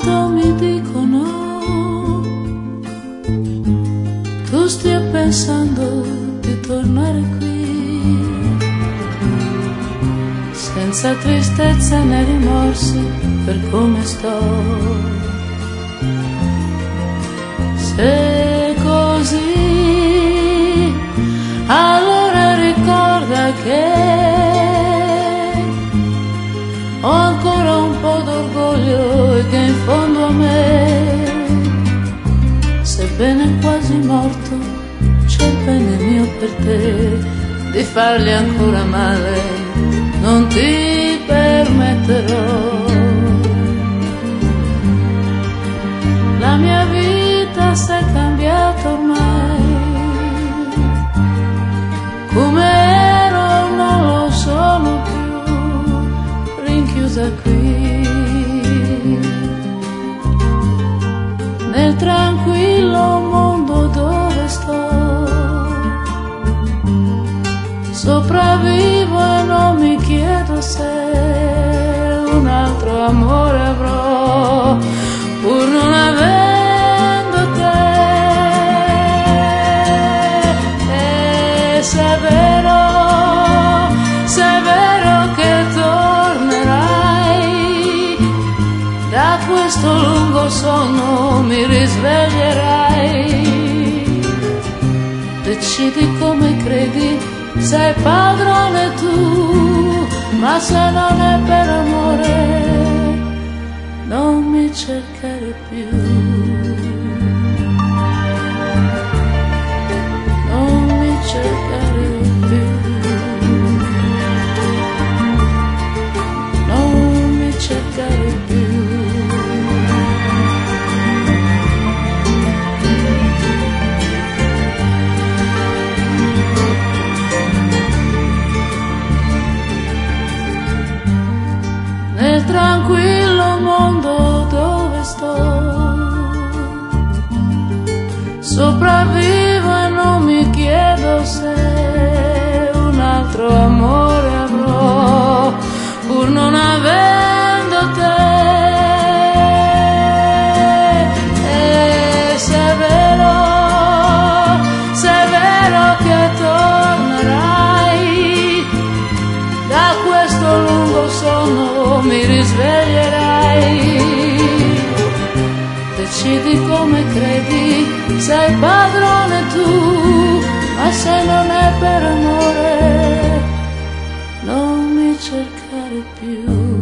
quanto mi dicono tu stia pensando di tornare qui, senza tristezza né rimorsi per come sto. Se così, allora ricorda che ho ancora un po' d'orgoglio e che in fondo a me, sebbene quasi morto, c'è il bene mio per te. Di fargli ancora male non ti permetterò. La mia vita si è cambiata ormai, come ero non lo sono più, rinchiusa qui nel tranquillo mondo dove sto. Sopravvivo e non mi chiedo se un altro amore avrò, pur non avendo te. E se è vero che tornerai, da questo lungo sonno mi risveglierai. Decidi come credi, sei padrone tu, ma se non è per amore non mi cercare più. Non mi cercare più. Non mi cercare più. Nel tranquillo mondo dove sto, sopravvivo e non mi chiedo se un altro amore avrò, pur non avendo te. E se è vero che tornerai, da questo lungo sonno mi risveglierai. Decidi come credi, sei padrone tu, ma se non è per amore non mi cercare più.